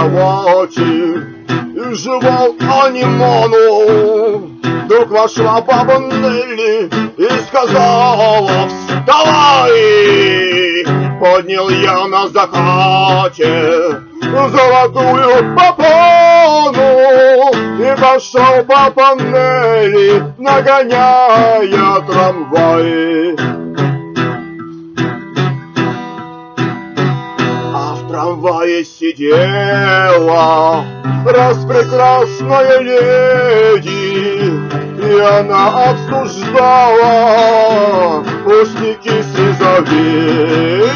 кровати и жевал анимону. Вдруг вошла баба Нелли и сказала: вставай! Поднял я на закате золотую попону и пошел по панели, нагоняя трамваи. А в трамвае сидела распрекрасная леди, и она обсуждала пустяки с Изавей.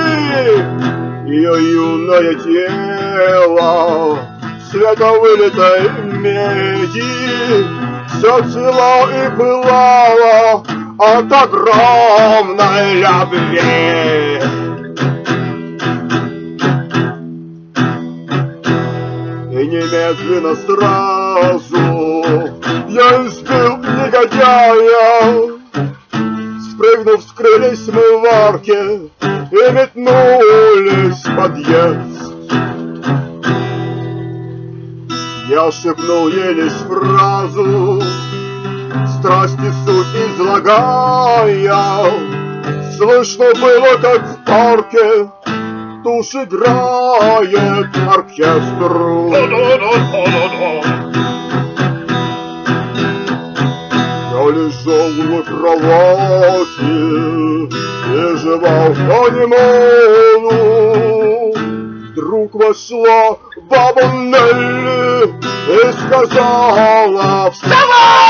Ее юное тело цвета вылитой меди все цело и пылало от огромной любви. И немедленно сразу я избил негодяя. Спрыгнув с крыльев мы в арке и метнулись в подъезд. Я шепнул ей лишь фразу, страсти суть излагая. Слышно было, как в парке тушь играет оркестр. Я лежал на кровати и жевал анимону. Вдруг вошла баба Нелли и сказала: вставай!